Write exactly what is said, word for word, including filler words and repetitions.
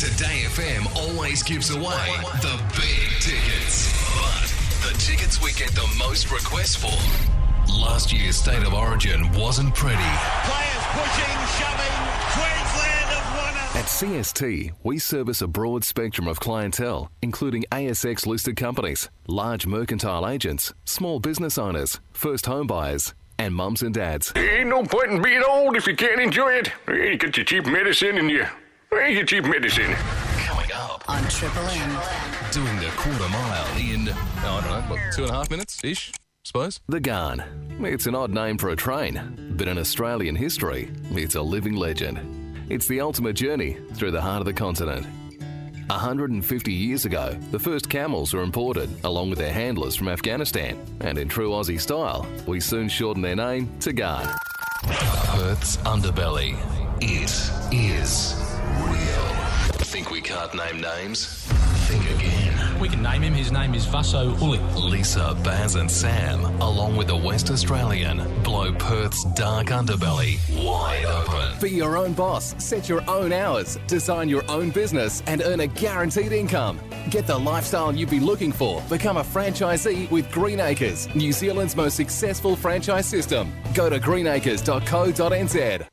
Today F M always gives away the big tickets. But the tickets we get the most requests for. Last year's State of Origin wasn't pretty. Players pushing, shoving. Queensland have won it. At C S T, we service a broad spectrum of clientele, including A S X-listed companies, large mercantile agents, small business owners, first home buyers, and mums and dads. Ain't no point in being old if you can't enjoy it. You get your cheap medicine and you, you get cheap medicine. Coming up on Triple M. Doing the quarter mile in, oh, I don't know, what, two and a half minutes-ish, suppose? The Garn. It's an odd name for a train, but in Australian history, it's a living legend. It's the ultimate journey through the heart of the continent. one hundred fifty years ago, the first camels were imported, along with their handlers from Afghanistan. And in true Aussie style, we soon shortened their name to Garn. Perth's underbelly. It is real. Think we can't name names? Think again. We can name him. His name is Vasso Uli. Lisa, Baz and Sam, along with the West Australian, blow Perth's dark underbelly wide open. Be your own boss, set your own hours, design your own business and earn a guaranteed income. Get the lifestyle you've been looking for. Become a franchisee with Greenacres, New Zealand's most successful franchise system. Go to greenacres dot co dot n z.